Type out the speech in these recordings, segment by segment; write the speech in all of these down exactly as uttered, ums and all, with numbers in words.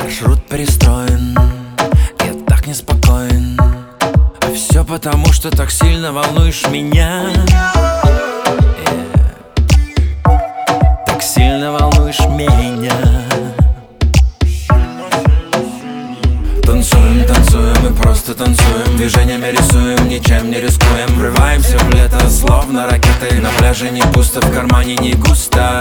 Маршрут перестроен, я так неспокоен. А все потому, что так сильно волнуешь меня. yeah. Так сильно волнуешь меня. Танцуем, танцуем, мы просто танцуем. Движениями рисуем, ничем не рискуем. Врываемся в лето, словно ракеты. На пляже не пусто, в кармане не густо.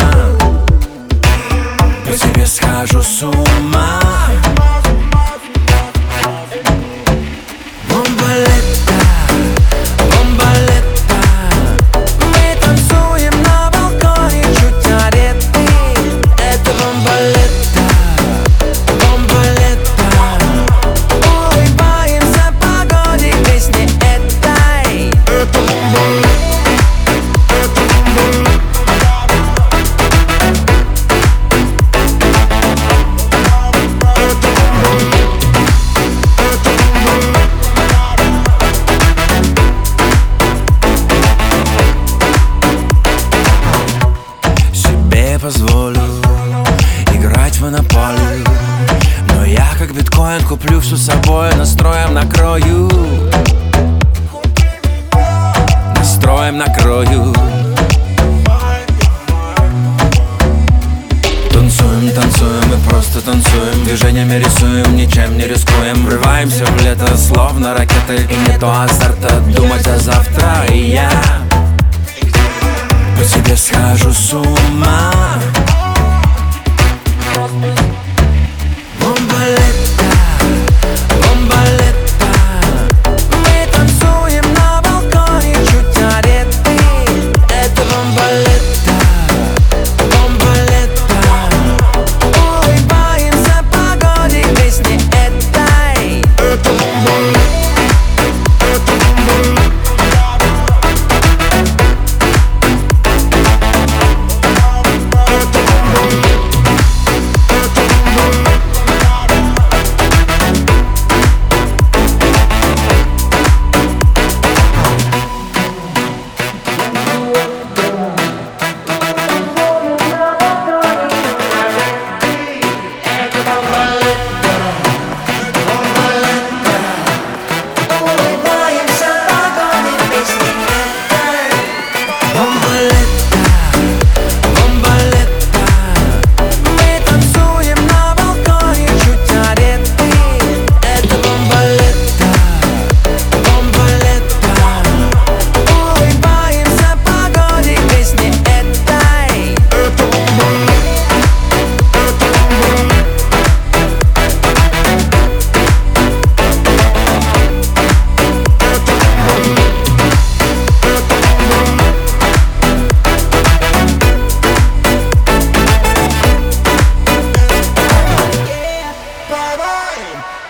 По тебе схожу с ума. Бомболетто, бомболетто. Мы танцуем на балконе, чуть одеты. Это бомболетто, бомболетто. Улыбаемся погоде, песни этой. Это бомболетто. Позволю играть в монополию, но я как биткоин куплю всю собой. Настроем накрою, настроем накрою. Танцуем, танцуем, мы просто танцуем. Движениями рисуем, ничем не рискуем. Врываемся в лето, словно ракеты. И нету азарта думать о завтра. И я по тебе схожу с ума. Бомболетто, бомболетто. Мы танцуем на балконе, чуть одеты. Это бомболетто, бомболетто. Улыбаемся погоде, песни этой. Это бомболетто. Bye-bye.